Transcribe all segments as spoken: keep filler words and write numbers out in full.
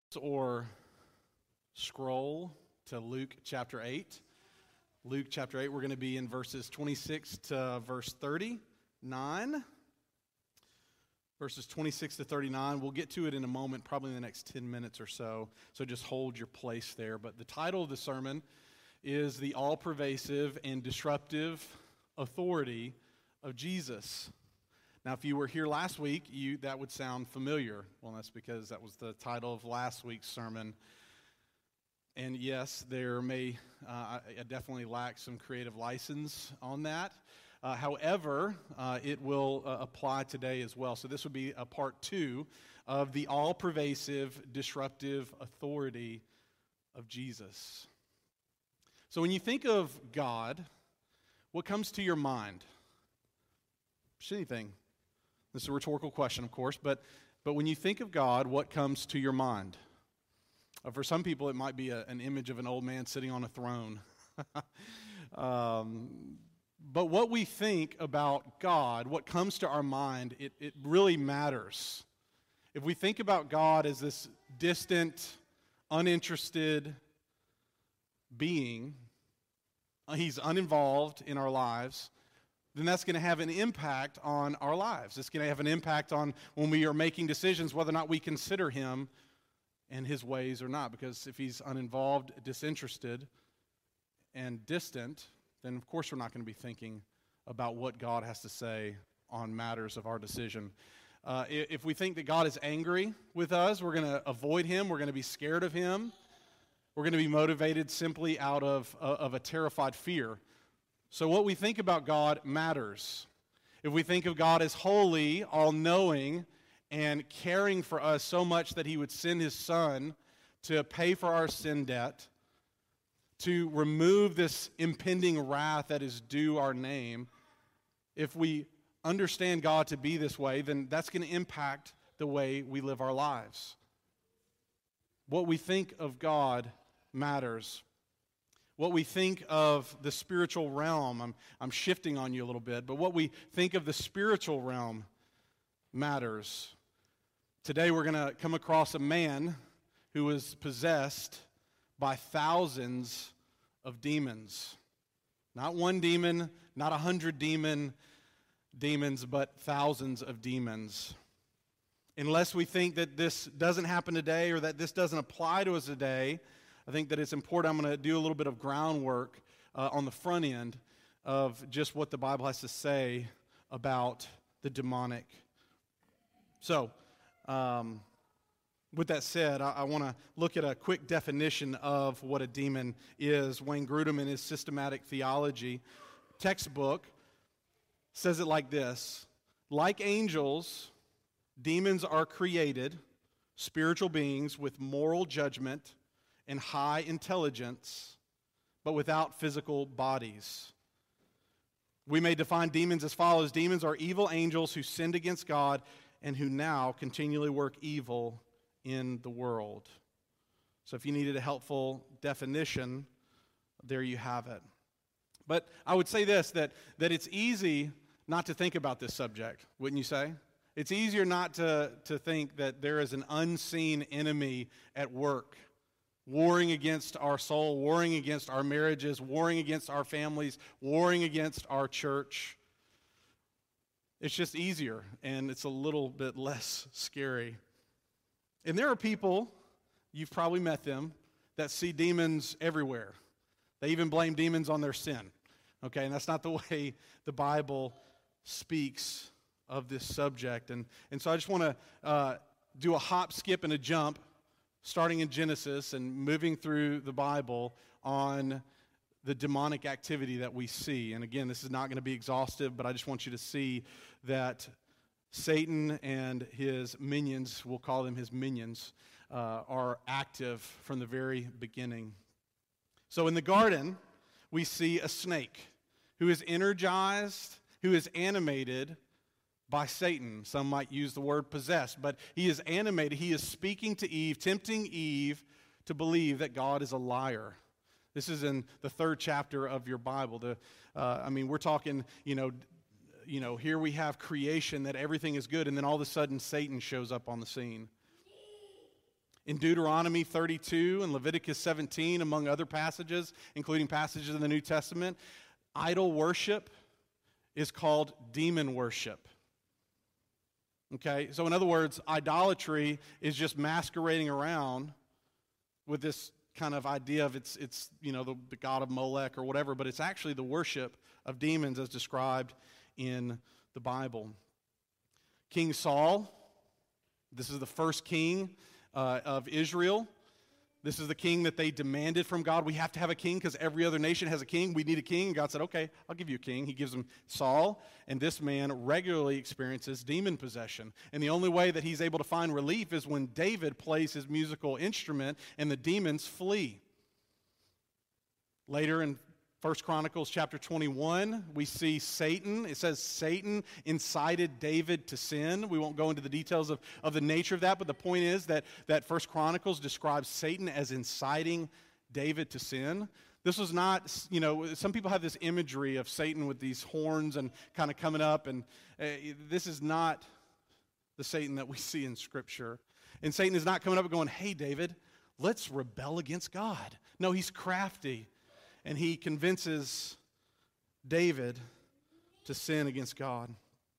or scroll to Luke chapter eight. Luke chapter eight, we're going to be in verses twenty-six to verse thirty-nine. Verses twenty-six to thirty-nine. We'll get to it in a moment, probably in the next ten minutes or so. So just hold your place there. But the title of the sermon is The All-Pervasive and Disruptive Authority of Jesus. Now, if you were here last week, you that would sound familiar. Well, that's because that was the title of last week's sermon. And yes, there may, uh, I, I definitely lack some creative license on that. Uh, however, uh, it will uh, apply today as well. So this would be a part two of the all-pervasive, disruptive authority of Jesus. So when you think of God, what comes to your mind? Just anything. This is a rhetorical question, of course, but but when you think of God, what comes to your mind? Uh, for some people, it might be a, an image of an old man sitting on a throne. um, but what we think about God, what comes to our mind, it, it really matters. If we think about God as this distant, uninterested being, He's uninvolved in our lives, then that's going to have an impact on our lives. It's going to have an impact on when we are making decisions whether or not we consider Him and His ways or not. Because if He's uninvolved, disinterested, and distant, then of course we're not going to be thinking about what God has to say on matters of our decision. Uh, if we think that God is angry with us, we're going to avoid Him, we're going to be scared of Him, we're going to be motivated simply out of, uh, of a terrified fear. So what we think about God matters. If we think of God as holy, all-knowing, and caring for us so much that He would send His Son to pay for our sin debt, to remove this impending wrath that is due our name, if we understand God to be this way, then that's going to impact the way we live our lives. What we think of God matters. What we think of the spiritual realm, I'm, I'm shifting on you a little bit, but what we think of the spiritual realm matters. Today we're going to come across a man who was possessed by thousands of demons. Not one demon, not a hundred demon demons, but thousands of demons. Unless we think that this doesn't happen today or that this doesn't apply to us today, I think that it's important. I'm going to do a little bit of groundwork uh, on the front end of just what the Bible has to say about the demonic. So, um, with that said, I, I want to look at a quick definition of what a demon is. Wayne Grudem, in his Systematic Theology textbook, says it like this: like angels, demons are created, spiritual beings with moral judgment and high intelligence, but without physical bodies. We may define demons as follows: demons are evil angels who sinned against God and who now continually work evil in the world. So if you needed a helpful definition, there you have it. But I would say this, that, that it's easy not to think about this subject, wouldn't you say? It's easier not to, to think that there is an unseen enemy at work, warring against our soul, warring against our marriages, warring against our families, warring against our church. It's just easier, and it's a little bit less scary. And there are people, you've probably met them, that see demons everywhere. They even blame demons on their sin. Okay, and that's not the way the Bible speaks of this subject. And, and so I just want to uh, do a hop, skip, and a jump, starting in Genesis and moving through the Bible on the demonic activity that we see. And again, this is not going to be exhaustive, but I just want you to see that Satan and his minions, we'll call them his minions, uh, are active from the very beginning. So in the garden, we see a snake who is energized, who is animated by Satan. Some might use the word possessed, but he is animated. He is speaking to Eve, tempting Eve to believe that God is a liar. This is in the third chapter of your Bible. The, uh, I mean, we're talking, you know, you know, here we have creation, that everything is good, and then all of a sudden Satan shows up on the scene. In Deuteronomy thirty-two and Leviticus seventeen, among other passages, including passages in the New Testament, idol worship is called demon worship. Okay, so in other words, idolatry is just masquerading around with this kind of idea of it's, it's you know, the, the god of Molech or whatever, but it's actually the worship of demons as described in the Bible. King Saul, this is the first king uh, of Israel. This is the king that they demanded from God. We have to have a king because every other nation has a king. We need a king. And God said, okay, I'll give you a king. He gives him Saul, and this man regularly experiences demon possession. And the only way that he's able to find relief is when David plays his musical instrument and the demons flee. Later in First Chronicles chapter twenty-one, we see Satan. It says Satan incited David to sin. We won't go into the details of, of the nature of that, but the point is that, that First Chronicles describes Satan as inciting David to sin. This was not, you know, some people have this imagery of Satan with these horns and kind of coming up, and uh, this is not the Satan that we see in Scripture. And Satan is not coming up and going, hey, David, let's rebel against God. No, he's crafty. And he convinces David to sin against God.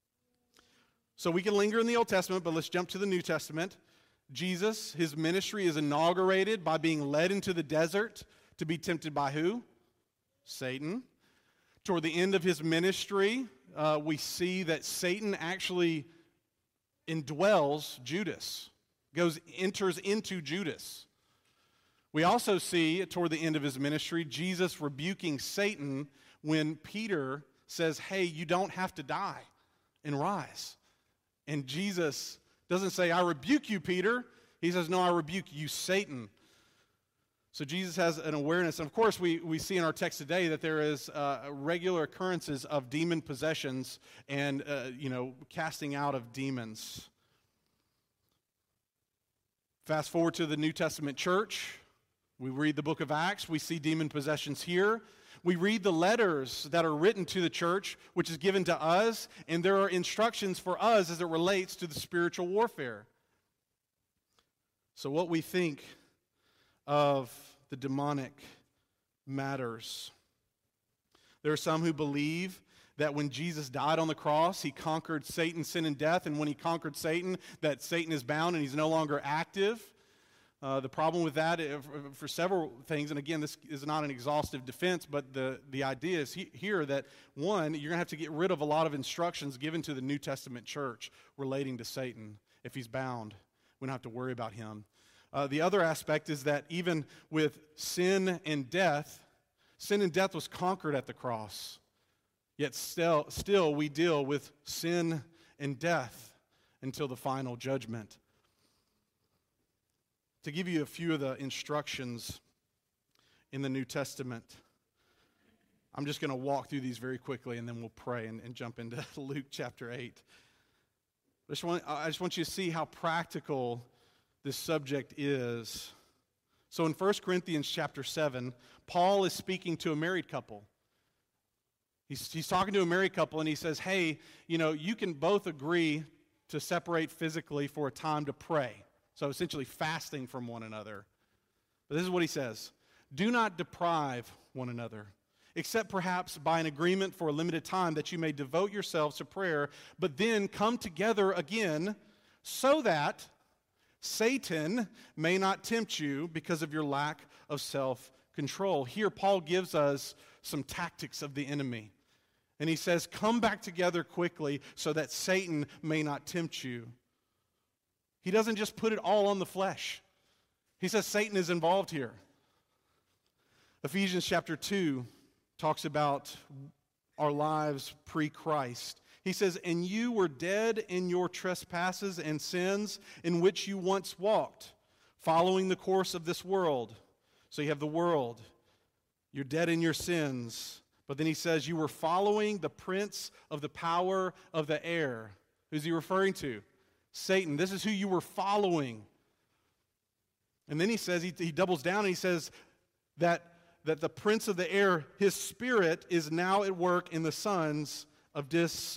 So we can linger in the Old Testament, but let's jump to the New Testament. Jesus, his ministry is inaugurated by being led into the desert to be tempted by who? Satan. Toward the end of his ministry, uh, we see that Satan actually indwells Judas, goes enters into Judas. We also see, toward the end of his ministry, Jesus rebuking Satan when Peter says, hey, you don't have to die and rise. And Jesus doesn't say, I rebuke you, Peter. He says, no, I rebuke you, Satan. So Jesus has an awareness. And of course, we, we see in our text today that there is uh, regular occurrences of demon possessions and, uh, you know, casting out of demons. Fast forward to the New Testament church. We read the book of Acts. We see demon possessions here. We read the letters that are written to the church, which is given to us, and there are instructions for us as it relates to the spiritual warfare. So what we think of the demonic matters. There are some who believe that when Jesus died on the cross, he conquered Satan, sin, and death, and when he conquered Satan, that Satan is bound and he's no longer active. Uh, the problem with that, uh, for, for several things, and again, this is not an exhaustive defense, but the, the idea is he, here that, one, you're going to have to get rid of a lot of instructions given to the New Testament church relating to Satan. If he's bound, we don't have to worry about him. Uh, the other aspect is that even with sin and death, sin and death was conquered at the cross. Yet still, still we deal with sin and death until the final judgment. To give you a few of the instructions in the New Testament, I'm just going to walk through these very quickly and then we'll pray and, and jump into Luke chapter eight. I just, want, I just want you to see how practical this subject is. So in First Corinthians chapter seven, Paul is speaking to a married couple. He's, he's talking to a married couple and he says, hey, you know, you can both agree to separate physically for a time to pray. So essentially fasting from one another. But this is what he says. Do not deprive one another, except perhaps by an agreement for a limited time that you may devote yourselves to prayer, but then come together again so that Satan may not tempt you because of your lack of self-control. Here Paul gives us some tactics of the enemy. And he says, come back together quickly so that Satan may not tempt you. He doesn't just put it all on the flesh. He says Satan is involved here. Ephesians chapter two talks about our lives pre-Christ. He says, and you were dead in your trespasses and sins in which you once walked, following the course of this world. So you have the world. You're dead in your sins. But then he says you were following the prince of the power of the air. Who's he referring to? Satan. This is who you were following. And then he says, he, he doubles down and he says that, that the prince of the air, his spirit, is now at work in the sons of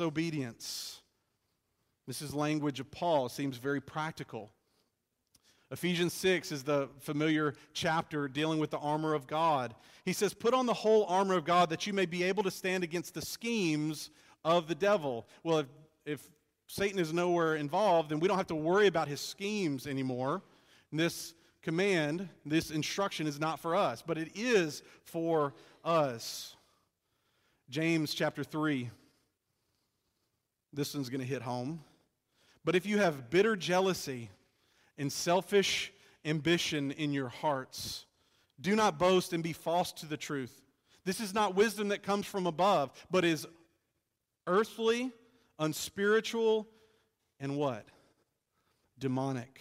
disobedience. This is language of Paul. It seems very practical. Ephesians six is the familiar chapter dealing with the armor of God. He says, put on the whole armor of God that you may be able to stand against the schemes of the devil. Well, if, if Satan is nowhere involved, then we don't have to worry about his schemes anymore. And this command, this instruction is not for us, but it is for us. James chapter three. This one's going to hit home. But if you have bitter jealousy and selfish ambition in your hearts, do not boast and be false to the truth. This is not wisdom that comes from above, but is earthly, unspiritual, and what? Demonic.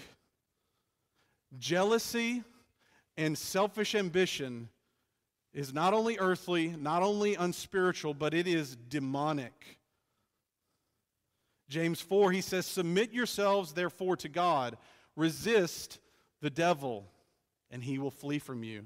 Jealousy and selfish ambition is not only earthly, not only unspiritual, but it is demonic. James four, he says, submit yourselves therefore to God. Resist the devil, and he will flee from you.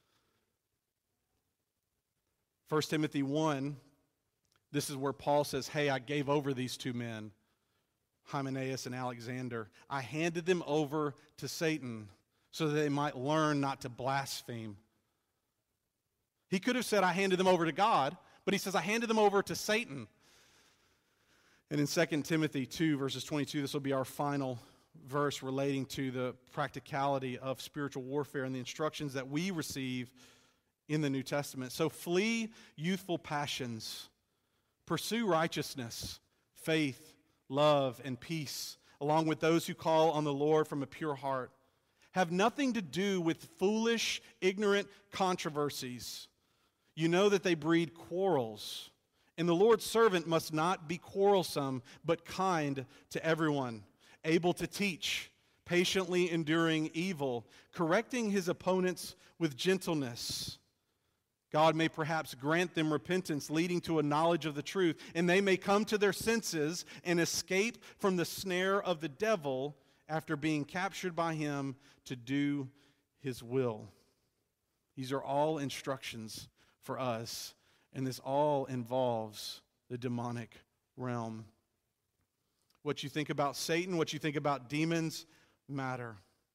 First Timothy one, this is where Paul says, hey, I gave over these two men, Hymenaeus and Alexander. I handed them over to Satan so that they might learn not to blaspheme. He could have said, I handed them over to God, but he says, I handed them over to Satan. And in Second Timothy two, verses twenty-two, this will be our final verse relating to the practicality of spiritual warfare and the instructions that we receive in the New Testament. So flee youthful passions, pursue righteousness, faith, love, and peace, along with those who call on the Lord from a pure heart. Have nothing to do with foolish, ignorant controversies. You know that they breed quarrels. And the Lord's servant must not be quarrelsome, but kind to everyone, able to teach, patiently enduring evil, correcting his opponents with gentleness. God may perhaps grant them repentance, leading to a knowledge of the truth, and they may come to their senses and escape from the snare of the devil after being captured by him to do his will. These are all instructions for us. And this all involves the demonic realm. What you think about Satan, what you think about demons matter.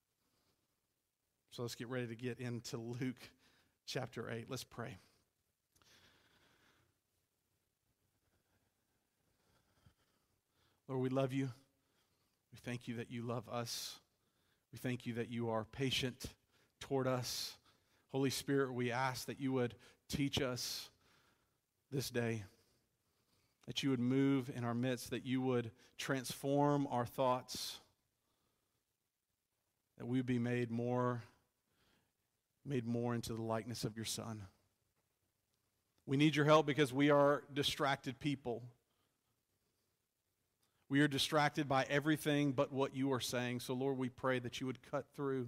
So let's get ready to get into Luke chapter eight. Let's pray. Lord, we love you. We thank you that you love us. We thank you that you are patient toward us. Holy Spirit, we ask that you would teach us this day, that you would move in our midst, that you would transform our thoughts, that we would be made more, made more into the likeness of your Son. We need your help because we are distracted people. We are distracted by everything but what you are saying. So, Lord, we pray that you would cut through.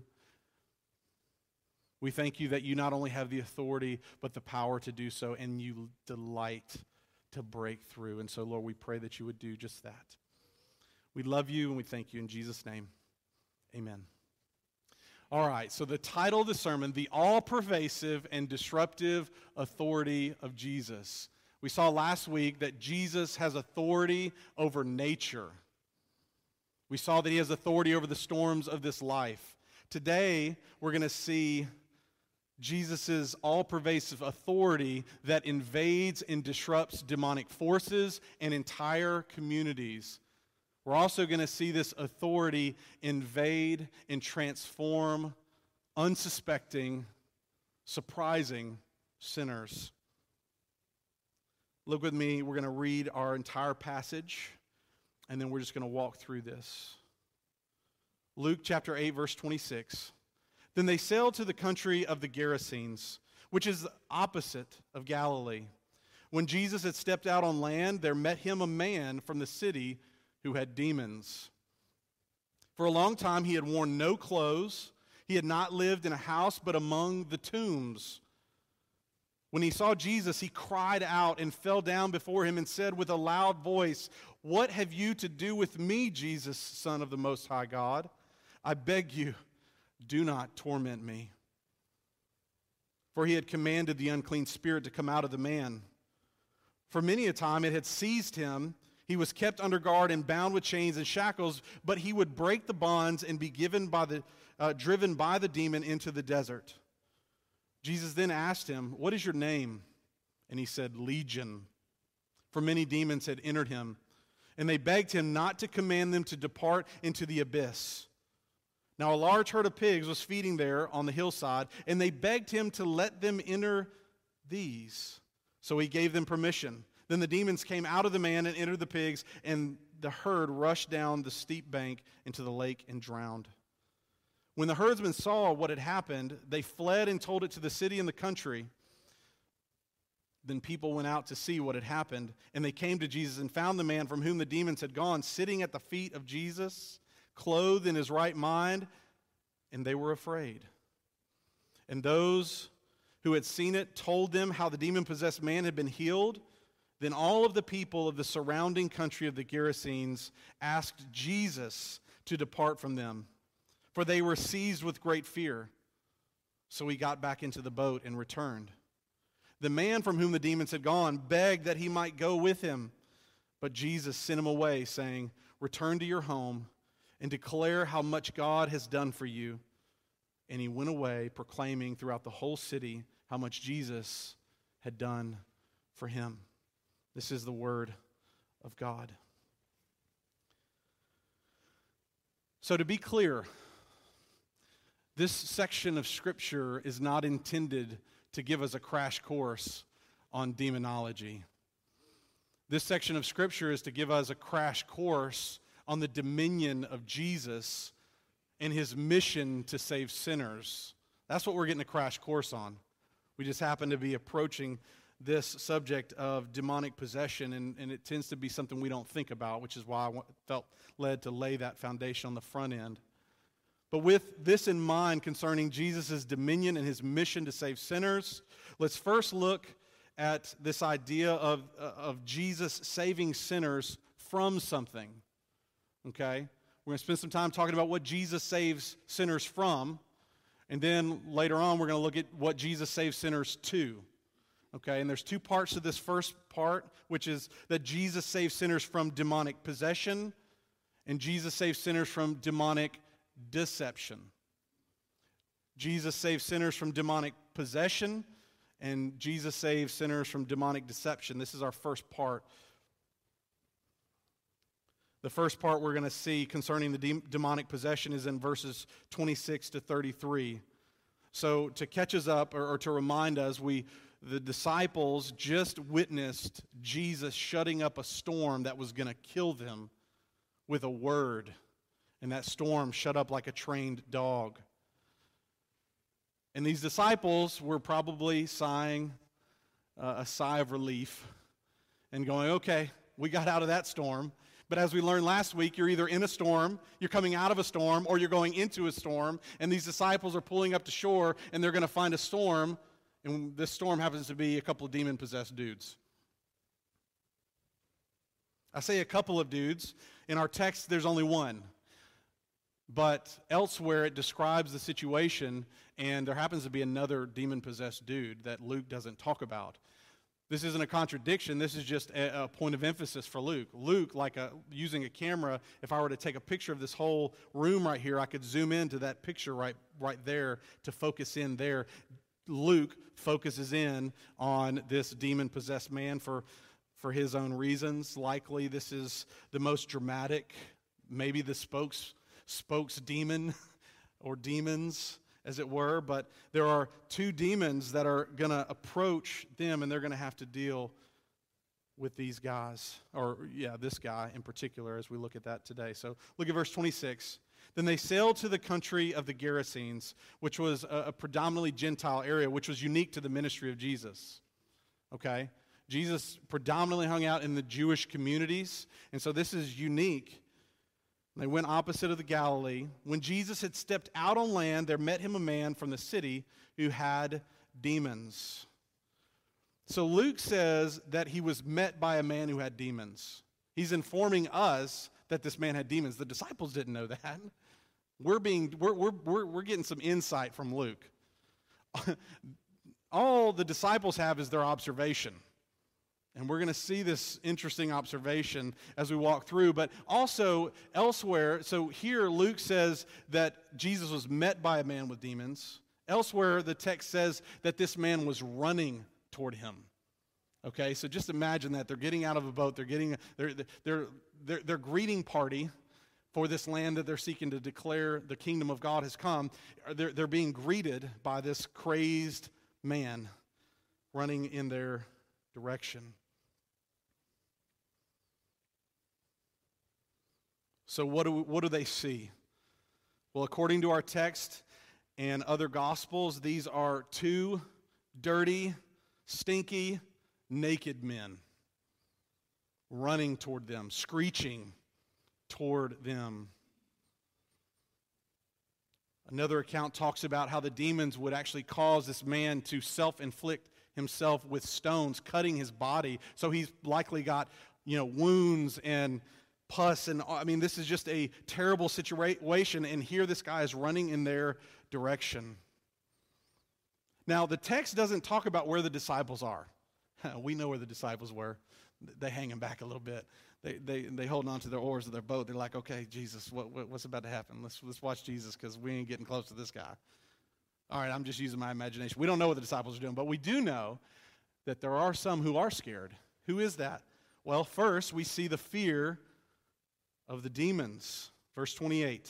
We thank you that you not only have the authority, but the power to do so, and you delight to break through. And so, Lord, we pray that you would do just that. We love you, and we thank you in Jesus' name. Amen. All right, so the title of the sermon, The All-Pervasive and Disruptive Authority of Jesus. We saw last week that Jesus has authority over nature. We saw that he has authority over the storms of this life. Today, we're going to see Jesus' all-pervasive authority that invades and disrupts demonic forces and entire communities. We're also going to see this authority invade and transform unsuspecting, surprising sinners. Look with me, we're going to read our entire passage, and then we're just going to walk through this. Luke chapter eight, verse twenty-six. Then they sailed to the country of the Gerasenes, which is the opposite of Galilee. When Jesus had stepped out on land, there met him a man from the city who had demons. For a long time he had worn no clothes. He had not lived in a house, but among the tombs. When he saw Jesus, he cried out and fell down before him and said with a loud voice, "What have you to do with me, Jesus, Son of the Most High God? I beg you, do not torment me." For he had commanded the unclean spirit to come out of the man. For many a time it had seized him. He was kept under guard and bound with chains and shackles, but he would break the bonds and be given by the uh, driven by the demon into the desert. Jesus then asked him, "What is your name?" And he said, "Legion," for many demons had entered him. And they begged him not to command them to depart into the abyss. Now a large herd of pigs was feeding there on the hillside, and they begged him to let them enter these. So he gave them permission. Then the demons came out of the man and entered the pigs, and the herd rushed down the steep bank into the lake and drowned. When the herdsmen saw what had happened, they fled and told it to the city and the country. Then people went out to see what had happened, and they came to Jesus and found the man from whom the demons had gone sitting at the feet of Jesus, clothed in his right mind, and they were afraid. And those who had seen it told them how the demon-possessed man had been healed. Then all of the people of the surrounding country of the Gerasenes asked Jesus to depart from them, for they were seized with great fear. So he got back into the boat and returned. The man from whom the demons had gone begged that he might go with him, but Jesus sent him away, saying, "Return to your home and declare how much God has done for you." And he went away, proclaiming throughout the whole city how much Jesus had done for him. This is the word of God. So to be clear, this section of Scripture is not intended to give us a crash course on demonology. This section of Scripture is to give us a crash course on the dominion of Jesus and his mission to save sinners. That's what we're getting a crash course on. We just happen to be approaching this subject of demonic possession, and, and it tends to be something we don't think about, which is why I felt led to lay that foundation on the front end. But with this in mind concerning Jesus' dominion and his mission to save sinners, let's first look at this idea of, uh, of Jesus saving sinners from something. Okay? We're going to spend some time talking about what Jesus saves sinners from, and then later on we're going to look at what Jesus saves sinners to. Okay? And there's two parts to this first part, which is that Jesus saves sinners from demonic possession, and Jesus saves sinners from demonic deception. Jesus saves sinners from demonic possession, and Jesus saves sinners from demonic deception. This is our first part. The first part we're going to see concerning the de- demonic possession is in verses twenty-six to thirty-three. So to catch us up, or, or to remind us, we the disciples just witnessed Jesus shutting up a storm that was going to kill them with a word. And that storm shut up like a trained dog. And these disciples were probably sighing uh, a sigh of relief and going, okay, we got out of that storm. But as we learned last week, you're either in a storm, you're coming out of a storm, or you're going into a storm. And these disciples are pulling up to shore, and they're going to find a storm. And this storm happens to be a couple of demon-possessed dudes. I say a couple of dudes. In our text, there's only one. But elsewhere it describes the situation, and there happens to be another demon-possessed dude that Luke doesn't talk about. This isn't a contradiction. This is just a, a point of emphasis for Luke. Luke, like a, using a camera, if I were to take a picture of this whole room right here, I could zoom into that picture right, right there to focus in there. Luke focuses in on this demon-possessed man for, for his own reasons. Likely this is the most dramatic, maybe the spokes spokes demon or demons, as it were, but there are two demons that are going to approach them, and they're going to have to deal with these guys, or yeah, this guy in particular, as we look at that today. So look at verse twenty-six. Then they sailed to the country of the Gerasenes, which was a, a predominantly Gentile area, which was unique to the ministry of Jesus. Okay? Jesus predominantly hung out in the Jewish communities, and so this is unique. They went opposite of the Galilee. When Jesus had stepped out on land, there met him a man from the city who had demons. So Luke says that he was met by a man who had demons. He's informing us that this man had demons. The disciples didn't know that. We're being we're we're we're, we're getting some insight from Luke. All the disciples have is their observation. And we're going to see this interesting observation as we walk through, but also elsewhere. So here Luke says that Jesus was met by a man with demons. Elsewhere, the text says that this man was running toward him. Okay, so just imagine that. They're getting out of a boat. They're getting, they're, they're, they're, they're greeting party for this land that they're seeking to declare the kingdom of God has come. They're, they're being greeted by this crazed man running in their direction. So what do, what do they see? Well, according to our text and other gospels, these are two dirty, stinky, naked men running toward them, screeching toward them. Another account talks about how the demons would actually cause this man to self-inflict himself with stones, cutting his body. So he's likely got, you know, wounds and pus, and I mean, this is just a terrible situation, and here this guy is running in their direction. Now, the text doesn't talk about where the disciples are. We know where the disciples were. They hanging back a little bit. They they they holding on to their oars of their boat. They're like, okay, Jesus, what, what what's about to happen? Let's let's watch Jesus, because we ain't getting close to this guy. All right, I'm just using my imagination. We don't know what the disciples are doing, but we do know that there are some who are scared. Who is that? Well, first we see the fear of the demons. Verse twenty-eight.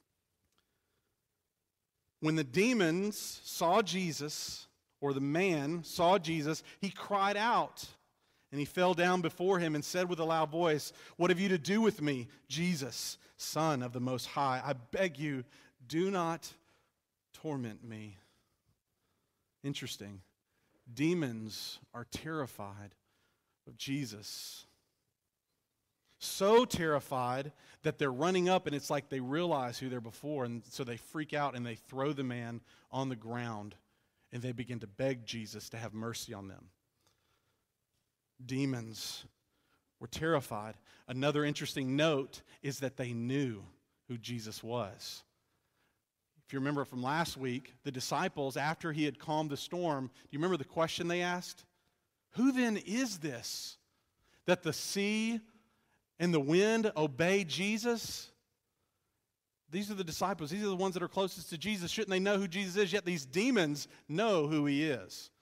When the demons saw Jesus, or the man saw Jesus, he cried out, and he fell down before him and said with a loud voice, "What have you to do with me, Jesus, Son of the Most High? I beg you, do not torment me." Interesting. Demons are terrified of Jesus. So terrified that they're running up, and it's like they realize who they're before, and so they freak out and they throw the man on the ground, and they begin to beg Jesus to have mercy on them. Demons were terrified. Another interesting note is that they knew who Jesus was. If you remember from last week, the disciples, after he had calmed the storm, do you remember the question they asked? Who then is this that the sea and the wind obey Jesus? These are the disciples. These are the ones that are closest to Jesus. Shouldn't they know who Jesus is? Yet these demons know who he is.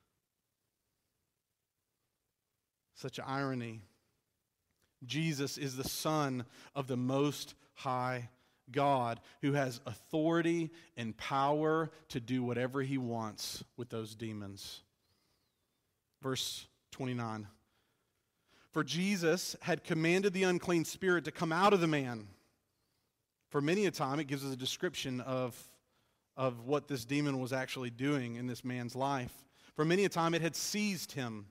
Such irony. Jesus is the Son of the Most High God, who has authority and power to do whatever he wants with those demons. Verse twenty-nine. For Jesus had commanded the unclean spirit to come out of the man. For many a time, it gives us a description of, of what this demon was actually doing in this man's life. For many a time, it had seized him,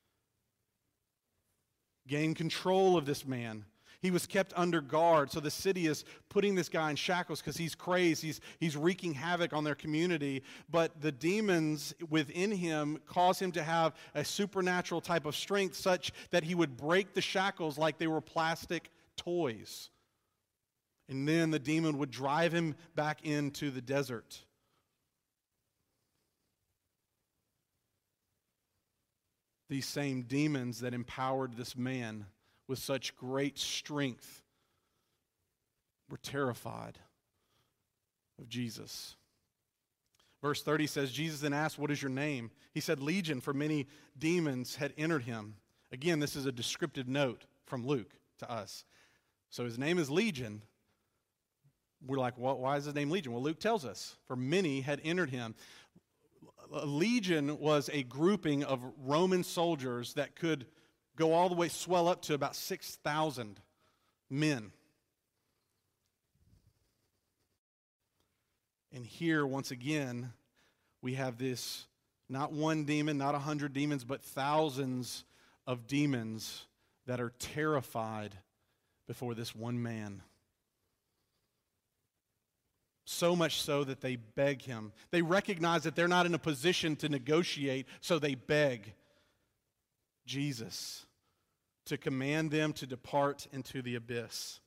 gained control of this man. He was kept under guard. So the city is putting this guy in shackles because he's crazed. He's, he's wreaking havoc on their community. But the demons within him cause him to have a supernatural type of strength such that he would break the shackles like they were plastic toys. And then the demon would drive him back into the desert. These same demons that empowered this man with such great strength were terrified of Jesus. Verse thirty says, Jesus then asked, "What is your name?" He said, "Legion," for many demons had entered him. Again, this is a descriptive note from Luke to us. So his name is Legion. We're like, well, why is his name Legion? Well, Luke tells us, for many had entered him. A legion was a grouping of Roman soldiers that could go all the way, swell up to about six thousand men. And here, once again, we have this, not one demon, not a hundred demons, but thousands of demons that are terrified before this one man. So much so that they beg him. They recognize that they're not in a position to negotiate, so they beg Jesus to command them to depart into the abyss.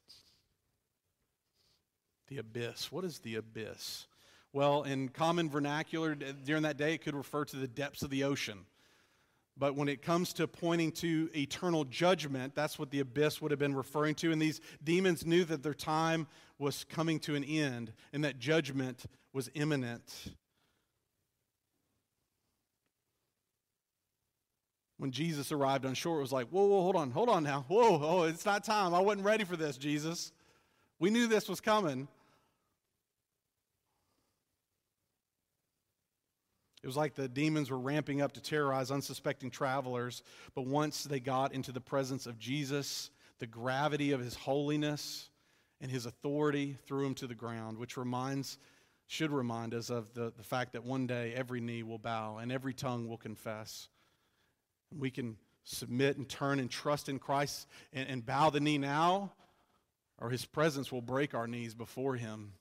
The abyss. What is the abyss? Well, in common vernacular during that day, it could refer to the depths of the ocean. But when it comes to pointing to eternal judgment, that's what the abyss would have been referring to. And these demons knew that their time was coming to an end and that judgment was imminent. When Jesus arrived on shore, it was like, whoa, whoa, hold on, hold on now. Whoa, oh, it's not time. I wasn't ready for this, Jesus. We knew this was coming. It was like the demons were ramping up to terrorize unsuspecting travelers, but once they got into the presence of Jesus, the gravity of his holiness and his authority threw him to the ground, which reminds, should remind us of the, the fact that one day every knee will bow and every tongue will confess. We can submit and turn and trust in Christ and, and bow the knee now, or his presence will break our knees before him.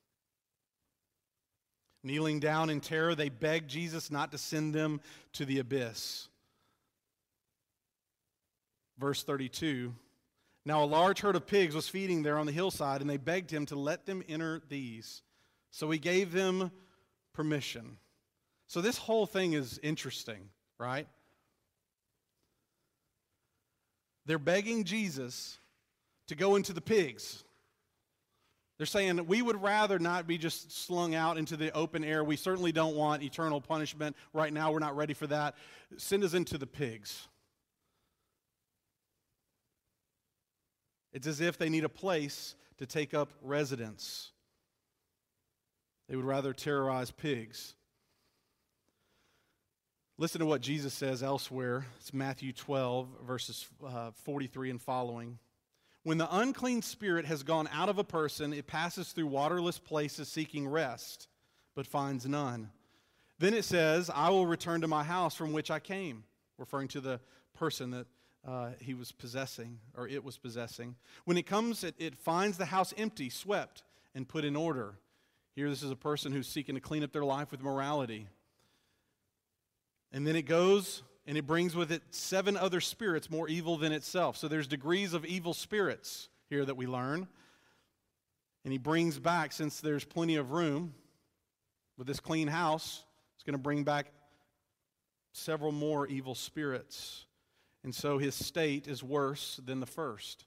Kneeling down in terror, they begged Jesus not to send them to the abyss. Verse thirty-two, now a large herd of pigs was feeding there on the hillside, and they begged him to let them enter these. So he gave them permission. So this whole thing is interesting, right? They're begging Jesus to go into the pigs. They're saying that we would rather not be just slung out into the open air. We certainly don't want eternal punishment. Right now, we're not ready for that. Send us into the pigs. It's as if they need a place to take up residence. They would rather terrorize pigs. Listen to what Jesus says elsewhere. It's Matthew twelve, verses uh, forty-three and following. When the unclean spirit has gone out of a person, it passes through waterless places seeking rest, but finds none. Then it says, I will return to my house from which I came, referring to the person that uh, he was possessing, or it was possessing. When it comes, it, it finds the house empty, swept, and put in order. Here, this is a person who's seeking to clean up their life with morality. And then it goes and it brings with it seven other spirits more evil than itself. So there's degrees of evil spirits here that we learn. And he brings back, since there's plenty of room with this clean house, it's going to bring back several more evil spirits. And so his state is worse than the first.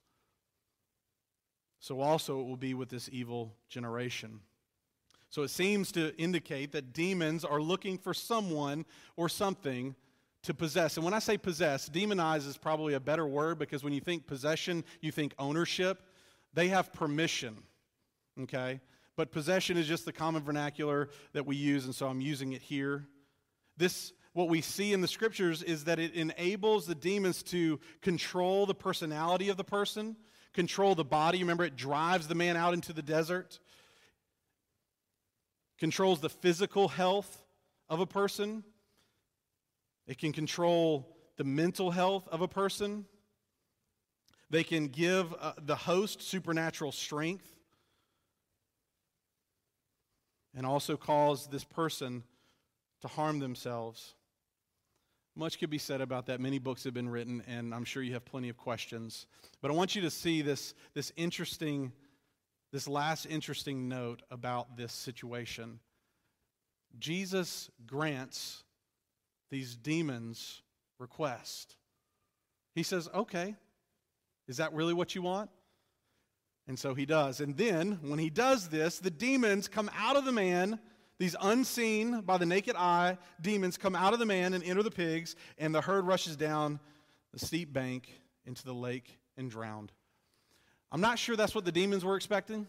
So also it will be with this evil generation. So it seems to indicate that demons are looking for someone or something to possess. And when I say possess, demonize is probably a better word, because when you think possession, you think ownership. They have permission, okay? But possession is just the common vernacular that we use, and so I'm using it here. This, what we see in the scriptures is that it enables the demons to control the personality of the person, control the body. Remember, it drives the man out into the desert. Controls the physical health of a person. It can control the mental health of a person. They can give uh, the host supernatural strength and also cause this person to harm themselves. Much could be said about that. Many books have been written, and I'm sure you have plenty of questions. But I want you to see this, this interesting This last interesting note about this situation. Jesus grants these demons request. He says, okay, is that really what you want? And so he does. And then, when he does this, the demons come out of the man. These unseen by the naked eye demons come out of the man and enter the pigs, and the herd rushes down the steep bank into the lake and drowned. I'm not sure that's what the demons were expecting.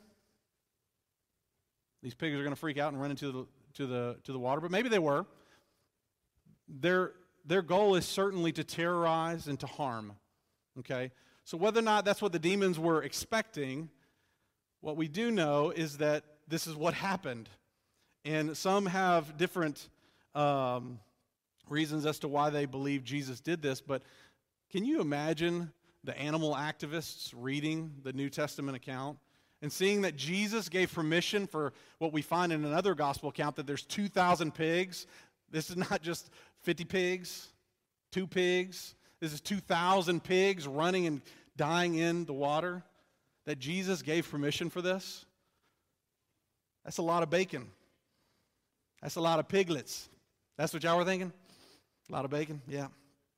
These pigs are going to freak out and run into the to the to the water, but maybe they were. Their their goal is certainly to terrorize and to harm. Okay? So whether or not that's what the demons were expecting, what we do know is that this is what happened. And some have different um, reasons as to why they believe Jesus did this, but can you imagine the animal activists reading the New Testament account and seeing that Jesus gave permission for what we find in another gospel account, that there's two thousand pigs? This is not just fifty pigs, two pigs. This is two thousand pigs running and dying in the water. That Jesus gave permission for this? That's a lot of bacon. That's a lot of piglets. That's what y'all were thinking? A lot of bacon? Yeah.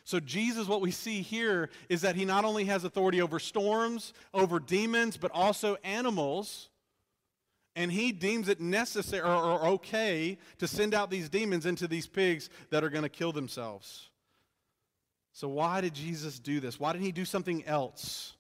So Jesus, what we see here is that he not only has authority over storms, over demons, but also animals. And he deems it necessary or, or okay to send out these demons into these pigs that are going to kill themselves. So why did Jesus do this? Why didn't he do something else?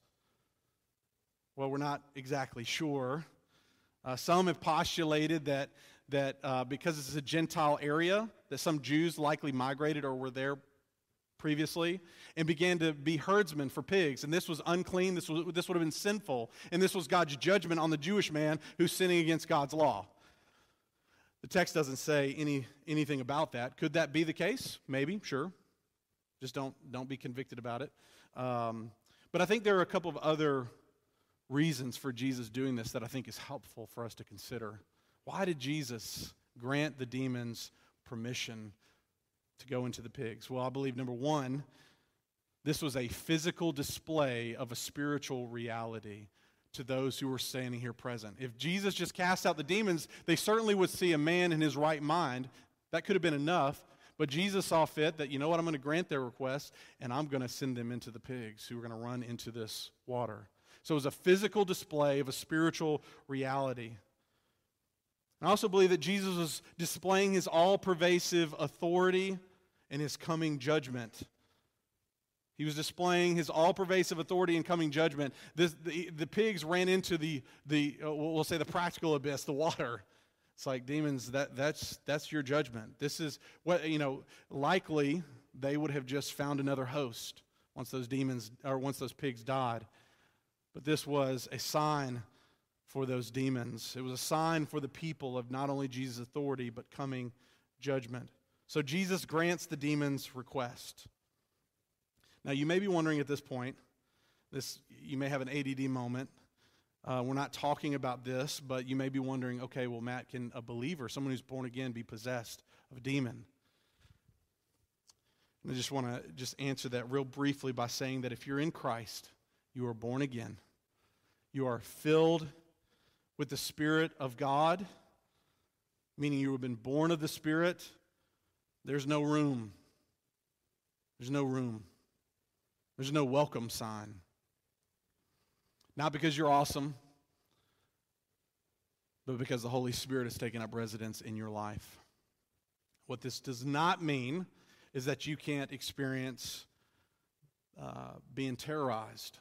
Well, we're not exactly sure. Uh, some have postulated that, that uh, because this is a Gentile area, that some Jews likely migrated or were there previously and began to be herdsmen for pigs. And this was unclean. This, was, this would have been sinful. And this was God's judgment on the Jewish man who's sinning against God's law. The text doesn't say any anything about that. Could that be the case? Maybe, sure. Just don't, don't be convicted about it. Um, but I think there are a couple of other reasons for Jesus doing this that I think is helpful for us to consider. Why did Jesus grant the demons permission to go into the pigs? Well, I believe, number one, this was a physical display of a spiritual reality to those who were standing here present. If Jesus just cast out the demons, they certainly would see a man in his right mind. That could have been enough, but Jesus saw fit that, you know what, I'm going to grant their request, and I'm going to send them into the pigs who are going to run into this water. So it was a physical display of a spiritual reality. I also believe that Jesus was displaying his all-pervasive authority and his coming judgment. He was displaying his all-pervasive authority and coming judgment. This, the, the pigs ran into the, the uh, we'll say the practical abyss, the water. It's like, demons, that, that's, that's your judgment. This is what, you know, likely they would have just found another host once those demons, or once those pigs died. But this was a sign for those demons. It was a sign for the people of not only Jesus' authority, but coming judgment. So Jesus grants the demons' request. Now, you may be wondering at this point, this you may have an A D D moment. Uh, we're not talking about this, but you may be wondering, okay, well, Matt, can a believer, someone who's born again, be possessed of a demon? And I just want to just answer that real briefly by saying that if you're in Christ, you are born again. You are filled with the Spirit of God, meaning you have been born of the Spirit. There's no room. There's no room. There's no welcome sign. Not because you're awesome, but because the Holy Spirit has taken up residence in your life. What this does not mean is that you can't experience uh, being terrorized.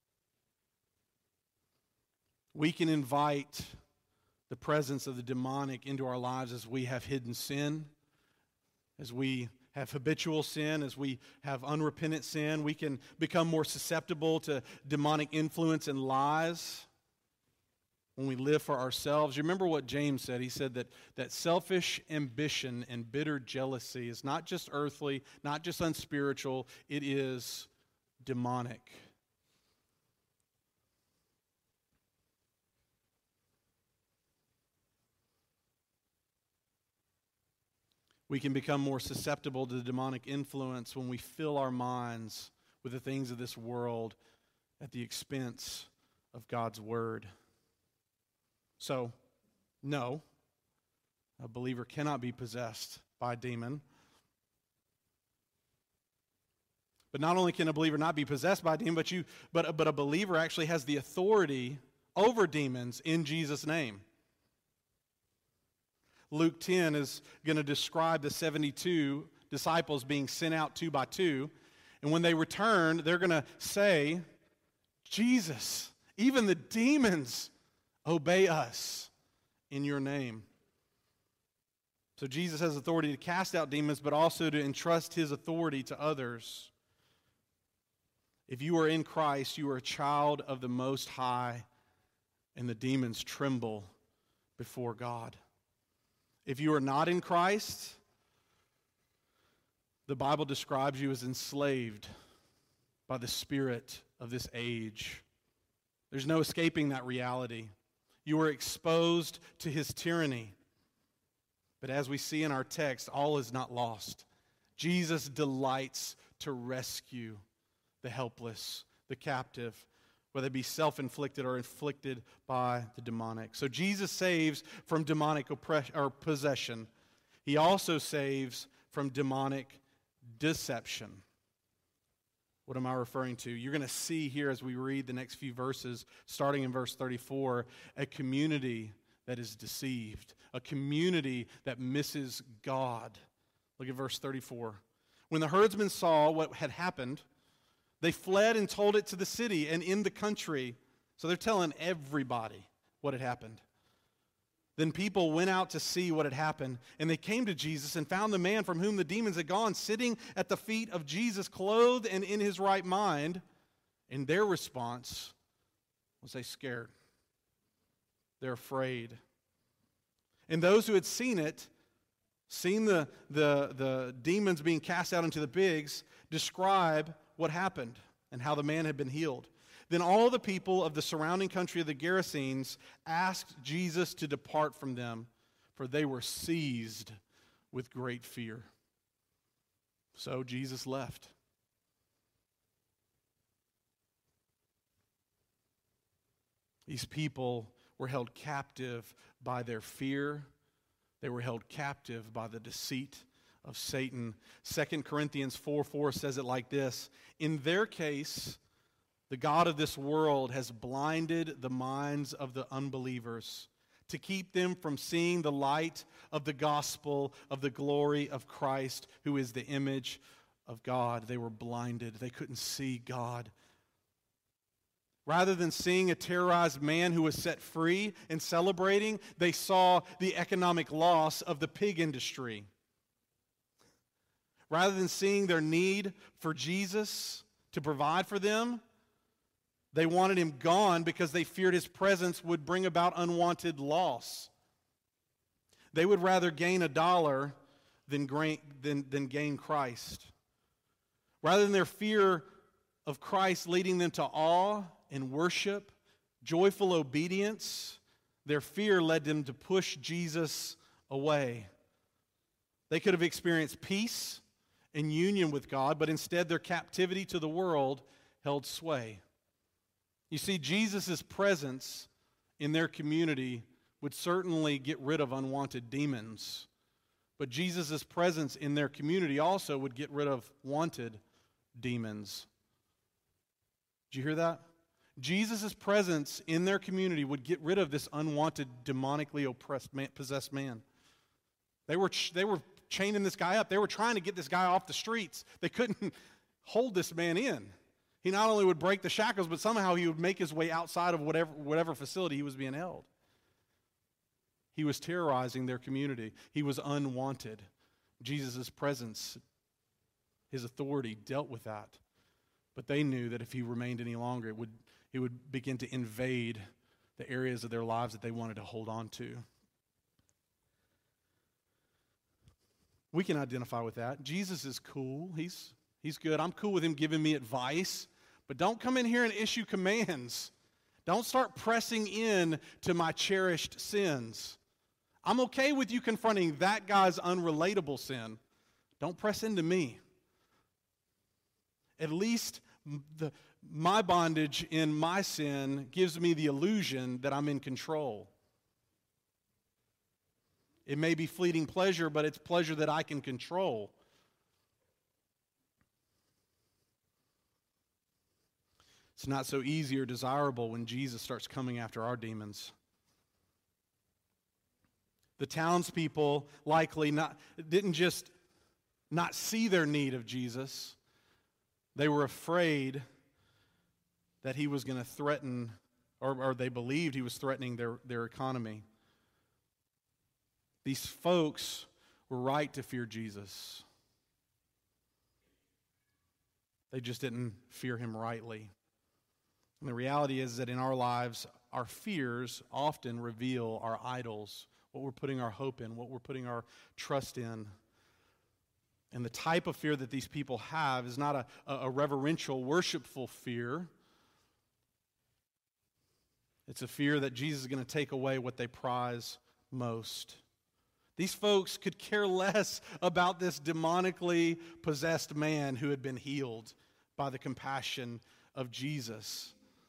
We can invite the presence of the demonic into our lives as we have hidden sin, as we have habitual sin, as we have unrepentant sin. We can become more susceptible to demonic influence and lies when we live for ourselves. You remember what James said? He said that, that selfish ambition and bitter jealousy is not just earthly, not just unspiritual, it is demonic. We can become more susceptible to the demonic influence when we fill our minds with the things of this world at the expense of God's Word. So, no, a believer cannot be possessed by a demon. But not only can a believer not be possessed by a demon, but, you, but, but a believer actually has the authority over demons in Jesus' name. Luke ten is going to describe the seventy-two disciples being sent out two by two. And when they return, they're going to say, Jesus, even the demons obey us in your name. So Jesus has authority to cast out demons, but also to entrust his authority to others. If you are in Christ, you are a child of the Most High, and the demons tremble before God. If you are not in Christ, the Bible describes you as enslaved by the spirit of this age. There's no escaping that reality. You are exposed to his tyranny. But as we see in our text, all is not lost. Jesus delights to rescue the helpless, the captive, whether it be self-inflicted or inflicted by the demonic. So Jesus saves from demonic oppression or possession. He also saves from demonic deception. What am I referring to? You're going to see here as we read the next few verses, starting in verse thirty-four, a community that is deceived, a community that misses God. Look at verse thirty-four. When the herdsmen saw what had happened, they fled and told it to the city and in the country. So they're telling everybody what had happened. Then people went out to see what had happened, and they came to Jesus and found the man from whom the demons had gone sitting at the feet of Jesus, clothed and in his right mind. And their response was they scared. They're afraid. And those who had seen it, seen the, the, the demons being cast out into the pigs, describe what happened and how the man had been healed. Then all the people of the surrounding country of the Gerasenes asked Jesus to depart from them, for they were seized with great fear. So Jesus left. These people were held captive by their fear. They were held captive by the deceit of Satan. Second Corinthians four four says it like this: in their case, the God of this world has blinded the minds of the unbelievers to keep them from seeing the light of the gospel of the glory of Christ, who is the image of God. They were blinded. They couldn't see God. Rather than seeing a terrorized man who was set free and celebrating, they saw the economic loss of the pig industry. Rather than seeing their need for Jesus to provide for them, they wanted him gone because they feared his presence would bring about unwanted loss. They would rather gain a dollar than, than, than gain Christ. Rather than their fear of Christ leading them to awe and worship, joyful obedience, their fear led them to push Jesus away. They could have experienced peace and union with God, but instead their captivity to the world held sway. You see, Jesus' presence in their community would certainly get rid of unwanted demons, but Jesus' presence in their community also would get rid of wanted demons. Did you hear that? Jesus' presence in their community would get rid of this unwanted, demonically oppressed, man, possessed man. They were, they were chaining this guy up. They were trying to get this guy off the streets. They couldn't hold this man in. He not only would break the shackles, but somehow he would make his way outside of whatever, whatever facility he was being held. He was terrorizing their community. He was unwanted. Jesus' presence, his authority dealt with that. But they knew that if he remained any longer, it would, it would begin to invade the areas of their lives that they wanted to hold on to. We can identify with that. Jesus is cool. He's, he's good. I'm cool with him giving me advice. But don't come in here and issue commands. Don't start pressing in to my cherished sins. I'm okay with you confronting that guy's unrelatable sin. Don't press into me. At least the, my bondage in my sin gives me the illusion that I'm in control. It may be fleeting pleasure, but it's pleasure that I can control. It's not so easy or desirable when Jesus starts coming after our demons. The townspeople likely not, didn't just not see their need of Jesus. They were afraid that he was going to threaten, or, or they believed he was threatening their, their economy. These folks were right to fear Jesus. They just didn't fear him rightly. And the reality is that in our lives, our fears often reveal our idols, what we're putting our hope in, what we're putting our trust in. And the type of fear that these people have is not a, a reverential, worshipful fear. It's a fear that Jesus is going to take away what they prize most. These folks could care less about this demonically possessed man who had been healed by the compassion of Jesus.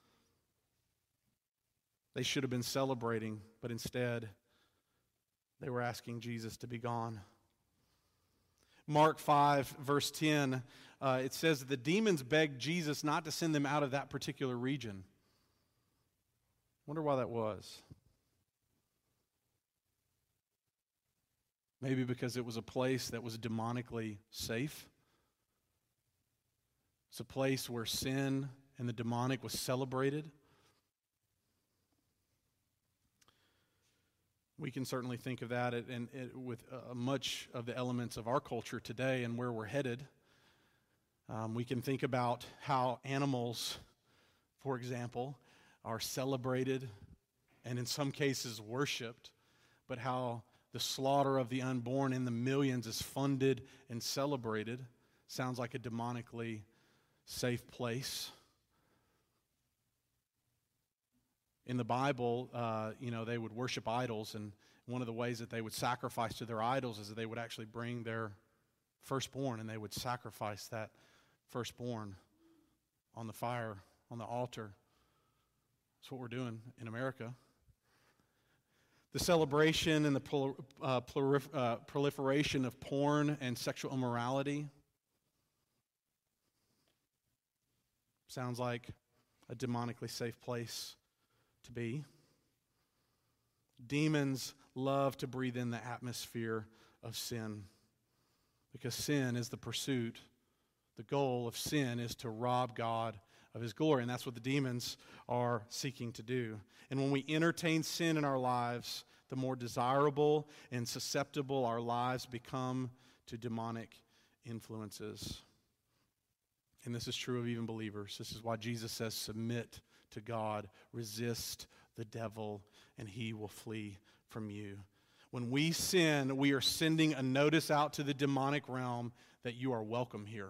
They should have been celebrating, but instead, they were asking Jesus to be gone. Mark five, verse ten, uh, it says that the demons begged Jesus not to send them out of that particular region. Wonder why that was. Maybe because it was a place that was demonically safe. It's a place where sin and the demonic was celebrated. We can certainly think of that and with uh, much of the elements of our culture today and where we're headed. Um, we can think about how animals, for example, are celebrated and in some cases worshipped, but how the slaughter of the unborn in the millions is funded and celebrated. Sounds like a demonically safe place. In the Bible, uh, you know, they would worship idols, and one of the ways that they would sacrifice to their idols is that they would actually bring their firstborn, and they would sacrifice that firstborn on the fire, on the altar. That's what we're doing in America. The celebration and the prol- uh, prolif- uh, proliferation of porn and sexual immorality sounds like a demonically safe place to be. Demons love to breathe in the atmosphere of sin because sin is the pursuit. The goal of sin is to rob God of His glory, and that's what the demons are seeking to do. And when we entertain sin in our lives, the more desirable and susceptible our lives become to demonic influences. And this is true of even believers. This is why Jesus says, submit to God, resist the devil, and he will flee from you. When we sin, we are sending a notice out to the demonic realm that you are welcome here.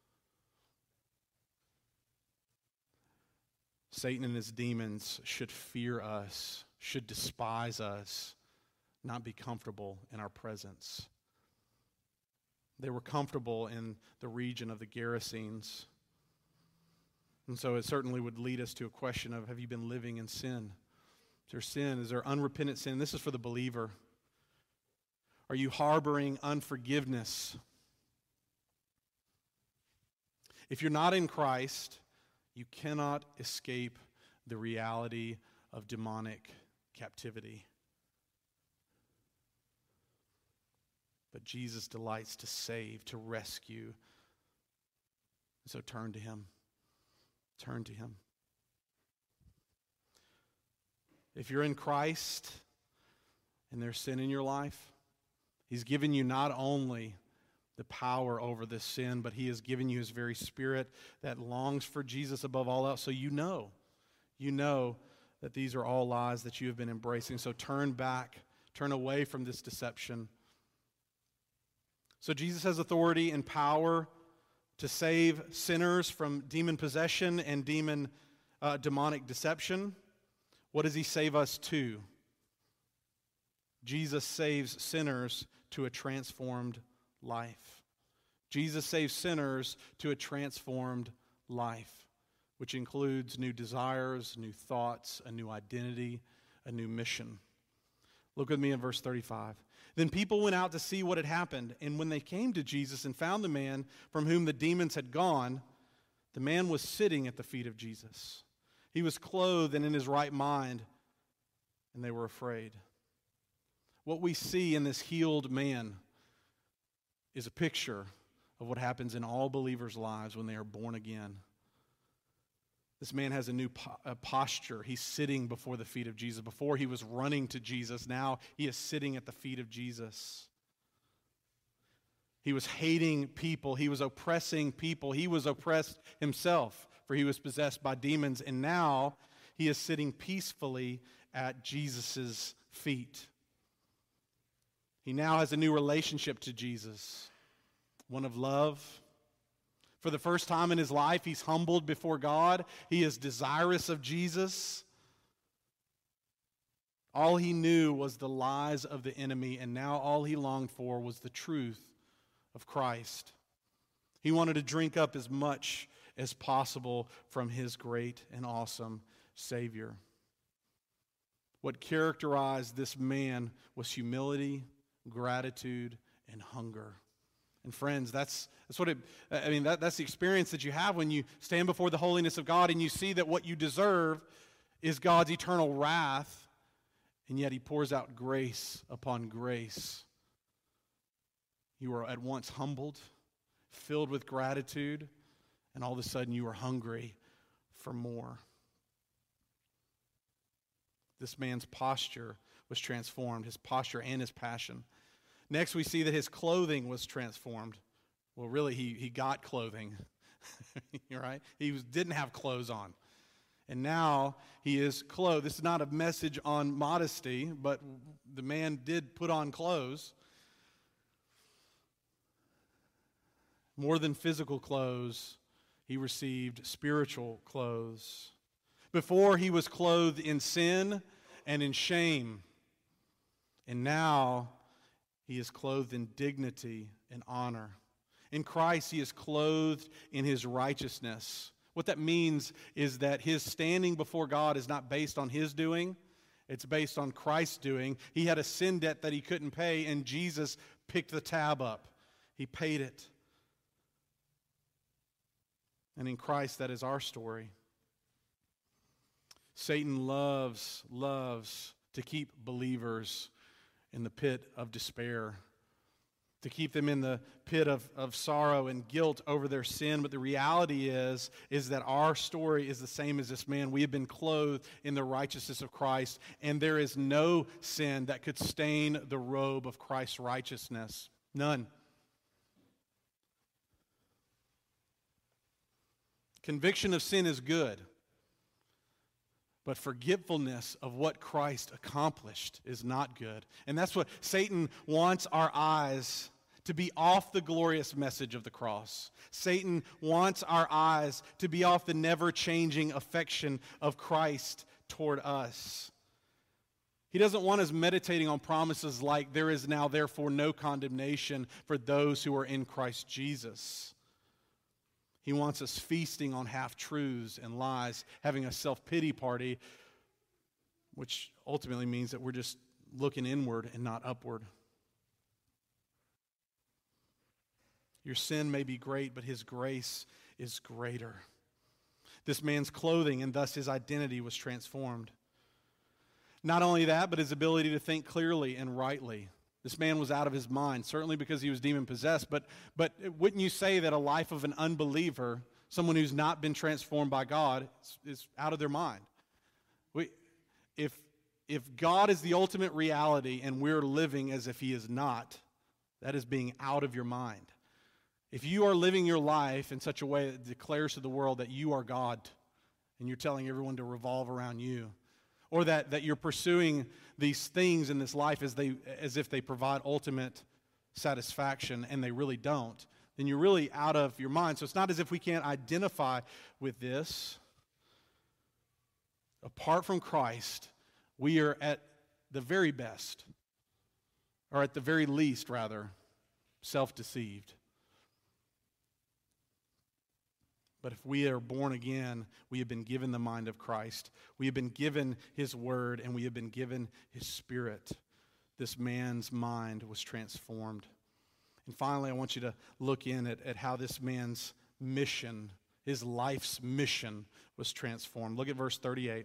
Satan and his demons should fear us, should despise us, not be comfortable in our presence. They were comfortable in the region of the Gerasenes. And so it certainly would lead us to a question of, have you been living in sin? Is there sin? Is there unrepentant sin? This is for the believer. Are you harboring unforgiveness? If you're not in Christ, you cannot escape the reality of demonic captivity. But Jesus delights to save, to rescue. So turn to Him. Turn to Him. If you're in Christ and there's sin in your life, He's given you not only the power over this sin, but He has given you His very Spirit that longs for Jesus above all else. So you know, you know that these are all lies that you have been embracing. So turn back, turn away from this deception. So Jesus has authority and power to save sinners from demon possession and demon uh, demonic deception. What does He save us to? Jesus saves sinners to a transformed life. Jesus saves sinners to a transformed life, which includes new desires, new thoughts, a new identity, a new mission. Look with me in verse thirty-five. Then people went out to see what had happened, and when they came to Jesus and found the man from whom the demons had gone, the man was sitting at the feet of Jesus. He was clothed and in his right mind, and they were afraid. What we see in this healed man is a picture of what happens in all believers' lives when they are born again. This man has a new po- a posture. He's sitting before the feet of Jesus. Before he was running to Jesus, now he is sitting at the feet of Jesus. He was hating people. He was oppressing people. He was oppressed himself, for he was possessed by demons. And now he is sitting peacefully at Jesus' feet. He now has a new relationship to Jesus, one of love. For the first time in his life, he's humbled before God. He is desirous of Jesus. All he knew was the lies of the enemy, and now all he longed for was the truth of Christ. He wanted to drink up as much as possible from his great and awesome Savior. What characterized this man was humility, gratitude, and hunger. And friends, that's that's what it, I mean, that, that's the experience that you have when you stand before the holiness of God and you see that what you deserve is God's eternal wrath, and yet he pours out grace upon grace. You are at once humbled, filled with gratitude, and all of a sudden you are hungry for more. This man's posture was transformed, his posture and his passion. Next, we see that his clothing was transformed. Well, really, he, he got clothing, right? He was, didn't have clothes on. And now he is clothed. This is not a message on modesty, but the man did put on clothes. More than physical clothes, he received spiritual clothes. Before, he was clothed in sin and in shame. And now he is clothed in dignity and honor. In Christ, he is clothed in his righteousness. What that means is that his standing before God is not based on his doing. It's based on Christ's doing. He had a sin debt that he couldn't pay, and Jesus picked the tab up. He paid it. And in Christ, that is our story. Satan loves, loves to keep believers in the pit of despair, to keep them in the pit of, of sorrow and guilt over their sin. But the reality is, is that our story is the same as this man. We have been clothed in the righteousness of Christ, and there is no sin that could stain the robe of Christ's righteousness. None. Conviction of sin is good. But forgetfulness of what Christ accomplished is not good. And that's what Satan wants our eyes to be off the glorious message of the cross. Satan wants our eyes to be off the never-changing affection of Christ toward us. He doesn't want us meditating on promises like there is now therefore no condemnation for those who are in Christ Jesus. He wants us feasting on half-truths and lies, having a self-pity party, which ultimately means that we're just looking inward and not upward. Your sin may be great, but his grace is greater. This man's clothing and thus his identity was transformed. Not only that, but his ability to think clearly and rightly. This man was out of his mind, certainly because he was demon-possessed, but, but wouldn't you say that a life of an unbeliever, someone who's not been transformed by God, is, is out of their mind? We, if, if God is the ultimate reality and we're living as if he is not, that is being out of your mind. If you are living your life in such a way that declares to the world that you are God, and you're telling everyone to revolve around you, or that, that you're pursuing these things in this life as they as if they provide ultimate satisfaction, and they really don't, then you're really out of your mind. So it's not as if we can't identify with this. Apart from Christ, we are at the very best, or at the very least, rather, self-deceived. But if we are born again, we have been given the mind of Christ. We have been given his word, and we have been given his spirit. This man's mind was transformed. And finally, I want you to look in at, at how this man's mission, his life's mission, was transformed. Look at verse thirty-eight.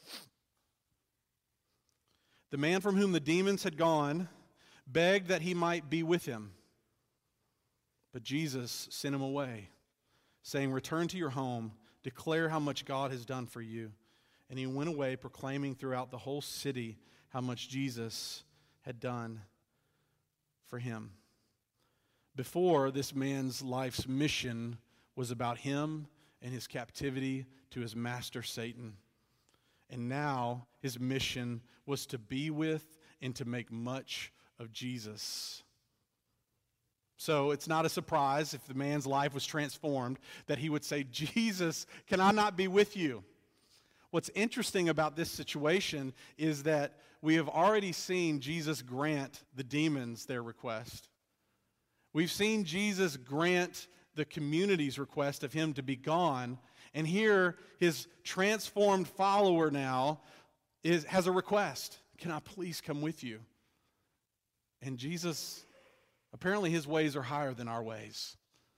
The man from whom the demons had gone begged that he might be with him. But Jesus sent him away, saying, "Return to your home, declare how much God has done for you." And he went away proclaiming throughout the whole city how much Jesus had done for him. Before, this man's life's mission was about him and his captivity to his master Satan. And now his mission was to be with and to make much of Jesus. So it's not a surprise if the man's life was transformed that he would say, "Jesus, can I not be with you?" What's interesting about this situation is that we have already seen Jesus grant the demons their request. We've seen Jesus grant the community's request of him to be gone. And here, his transformed follower now is, has a request. "Can I please come with you?" And Jesus Apparently his ways are higher than our ways.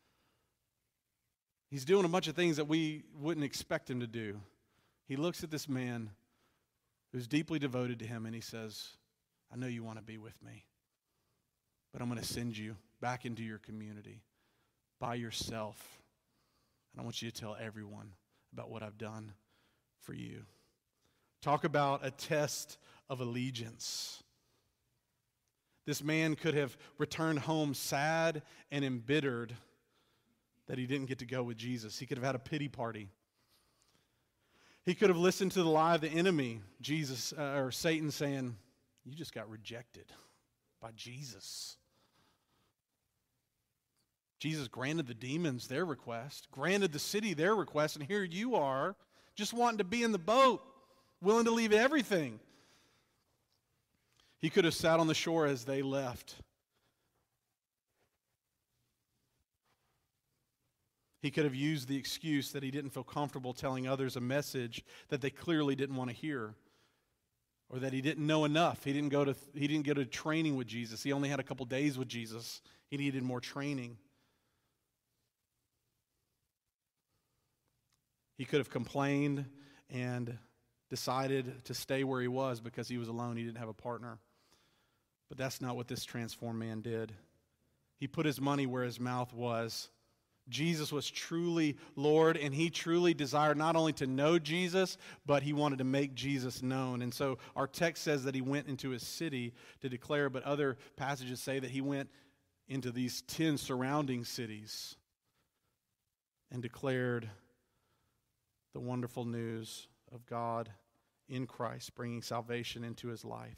He's doing a bunch of things that we wouldn't expect him to do. He looks at this man who's deeply devoted to him and he says, I know you want to be with me, but I'm going to send you back into your community by yourself. And I want you to tell everyone about what I've done for you. Talk about a test of allegiance. This man could have returned home sad and embittered that he didn't get to go with Jesus. He could have had a pity party. He could have listened to the lie of the enemy, Jesus uh, or Satan saying, you just got rejected by Jesus. Jesus granted the demons their request, granted the city their request, and here you are just wanting to be in the boat, willing to leave everything. He could have sat on the shore as they left. He could have used the excuse that he didn't feel comfortable telling others a message that they clearly didn't want to hear, or that he didn't know enough. He didn't go to he didn't go to training with Jesus. He only had a couple days with Jesus. He needed more training. He could have complained and decided to stay where he was because he was alone. He didn't have a partner. But that's not what this transformed man did. He put his money where his mouth was. Jesus was truly Lord, and he truly desired not only to know Jesus, but he wanted to make Jesus known. And so our text says that he went into his city to declare, but other passages say that he went into these ten surrounding cities and declared the wonderful news of God in Christ, bringing salvation into his life.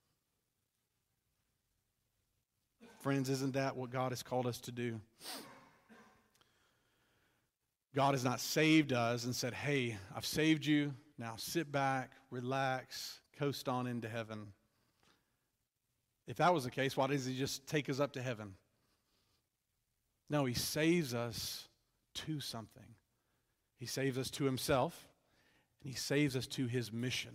Friends, isn't that what God has called us to do? God has not saved us and said, hey, I've saved you, now sit back, relax, coast on into heaven. If that was the case, why does he just take us up to heaven? No, he saves us to something. He saves us to himself, and he saves us to his mission.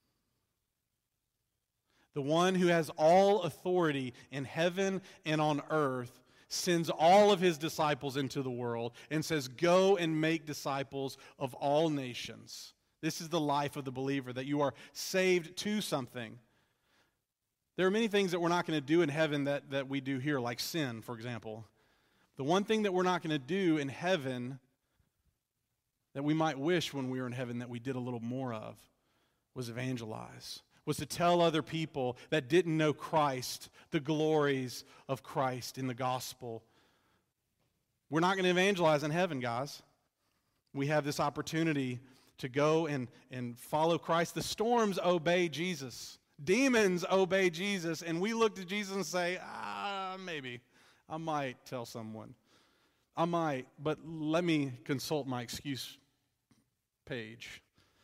The one who has all authority in heaven and on earth sends all of his disciples into the world and says, go and make disciples of all nations. This is the life of the believer, that you are saved to something. There are many things that we're not going to do in heaven that, that we do here, like sin, for example. The one thing that we're not going to do in heaven that we might wish when we were in heaven that we did a little more of was evangelize, was to tell other people that didn't know Christ, the glories of Christ in the gospel. We're not going to evangelize in heaven, guys. We have this opportunity to go and, and follow Christ. The storms obey Jesus. Demons obey Jesus. And we look to Jesus and say, ah, maybe. I might tell someone. I might, but let me consult my excuse page.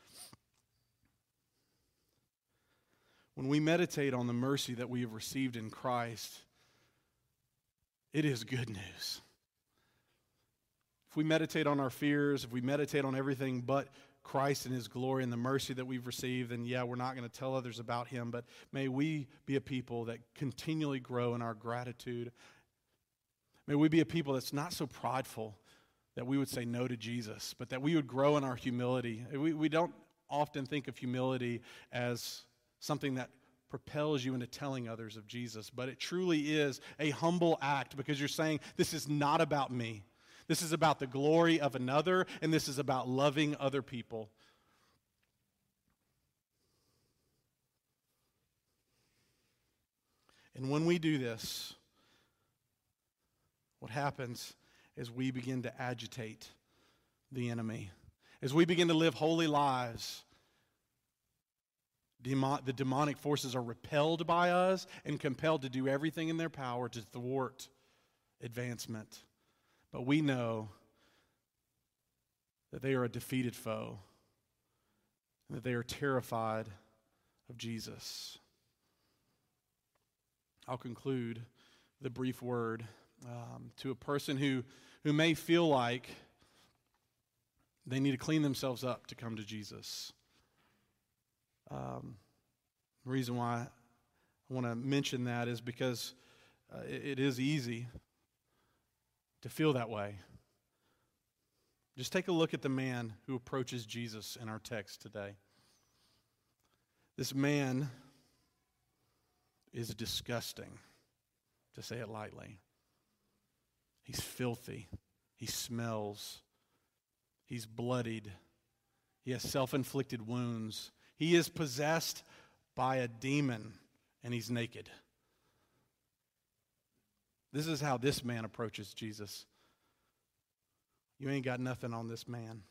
When we meditate on the mercy that we have received in Christ, it is good news. If we meditate on our fears, if we meditate on everything but Christ and his glory and the mercy that we've received, then yeah, we're not going to tell others about him, but may we be a people that continually grow in our gratitude. May we be a people that's not so prideful that we would say no to Jesus, but that we would grow in our humility. We, we don't often think of humility as something that propels you into telling others of Jesus, but it truly is a humble act because you're saying, this is not about me. This is about the glory of another, and this is about loving other people. And when we do this, what happens is we begin to agitate the enemy. As we begin to live holy lives, Demon, the demonic forces are repelled by us and compelled to do everything in their power to thwart advancement. But we know that they are a defeated foe, and that they are terrified of Jesus. I'll conclude the brief word um, to a person who, who may feel like they need to clean themselves up to come to Jesus. Um, the reason why I want to mention that is because uh, it, it is easy to feel that way. Just take a look at the man who approaches Jesus in our text today. This man is disgusting, to say it lightly. He's filthy. He smells. He's bloodied. He has self-inflicted wounds. He is possessed by a demon, and he's naked. This is how this man approaches Jesus. You ain't got nothing on this man.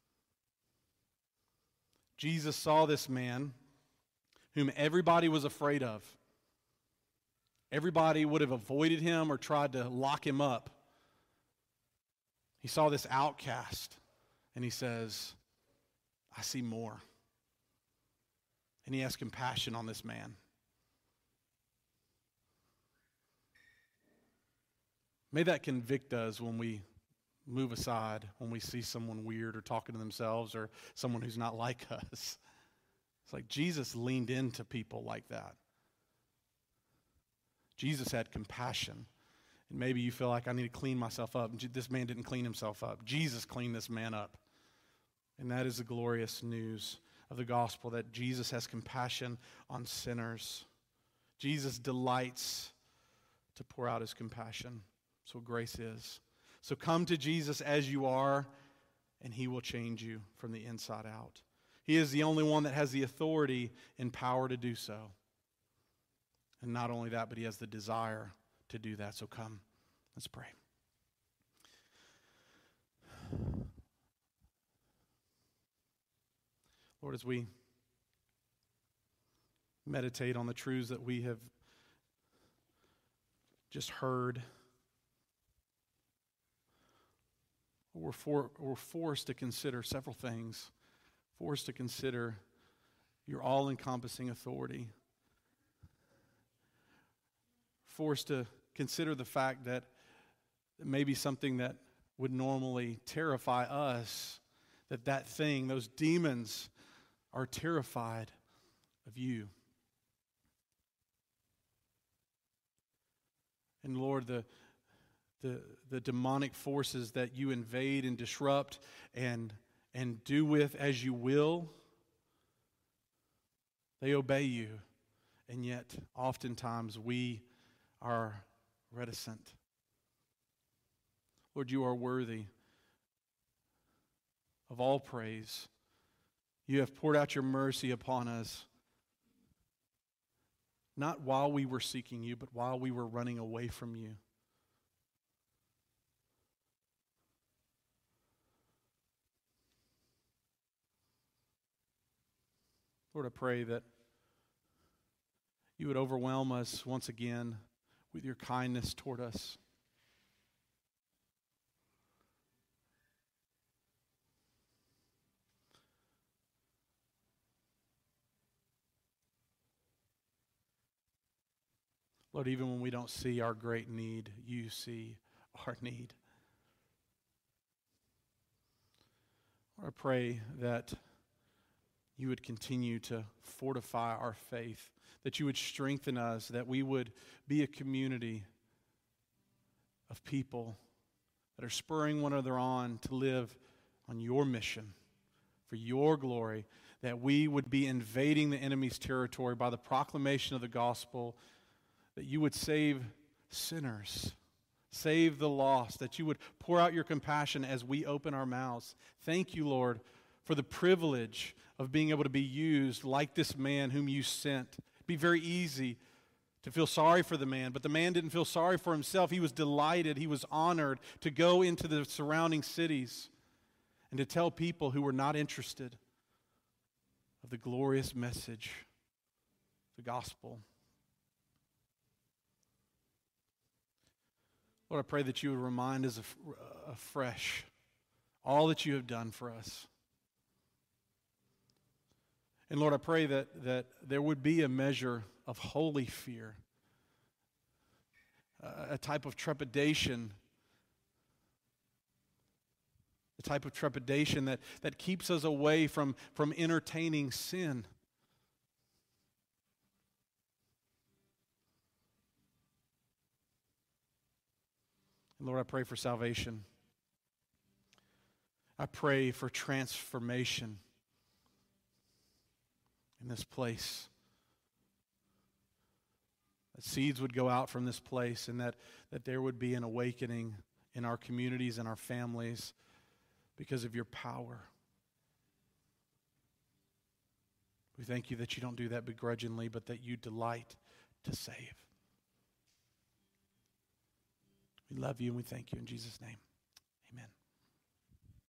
Jesus saw this man whom everybody was afraid of. Everybody would have avoided him or tried to lock him up. He saw this outcast, and he says, I see more. And he has compassion on this man. May that convict us when we move aside, when we see someone weird or talking to themselves or someone who's not like us. It's like Jesus leaned into people like that. Jesus had compassion. And maybe you feel like I need to clean myself up. This man didn't clean himself up. Jesus cleaned this man up. And that is the glorious news of the gospel, that Jesus has compassion on sinners. Jesus delights to pour out his compassion. That's what grace is. So come to Jesus as you are, and he will change you from the inside out. He is the only one that has the authority and power to do so. And not only that, but he has the desire to do that. So come, let's pray. Lord, as we meditate on the truths that we have just heard, we're, for, we're forced to consider several things. Forced to consider your all-encompassing authority. Forced to consider the fact that maybe something that would normally terrify us, that that thing, those demons, are terrified of you. And Lord, the, the, the demonic forces that you invade and disrupt and, and do with as you will, they obey you. And yet, oftentimes, we are reticent. Lord, you are worthy of all praise. You have poured out your mercy upon us, not while we were seeking you, but while we were running away from you. Lord, I pray that you would overwhelm us once again with your kindness toward us. Lord, even when we don't see our great need, you see our need. Lord, I pray that you would continue to fortify our faith, that you would strengthen us, that we would be a community of people that are spurring one another on to live on your mission for your glory, that we would be invading the enemy's territory by the proclamation of the gospel, that you would save sinners, save the lost, that you would pour out your compassion as we open our mouths. Thank you, Lord, for the privilege of being able to be used like this man whom you sent. It'd be very easy to feel sorry for the man, but the man didn't feel sorry for himself. He was delighted, he was honored to go into the surrounding cities and to tell people who were not interested of the glorious message, the gospel. Lord, I pray that you would remind us afresh all that you have done for us. And Lord, I pray that, that there would be a measure of holy fear, a, a type of trepidation, a type of trepidation that, that keeps us away from, from entertaining sin. And Lord, I pray for salvation. I pray for transformation in this place. That seeds would go out from this place, and that, that there would be an awakening in our communities and our families because of your power. We thank you that you don't do that begrudgingly, but that you delight to save. We love you and we thank you in Jesus' name.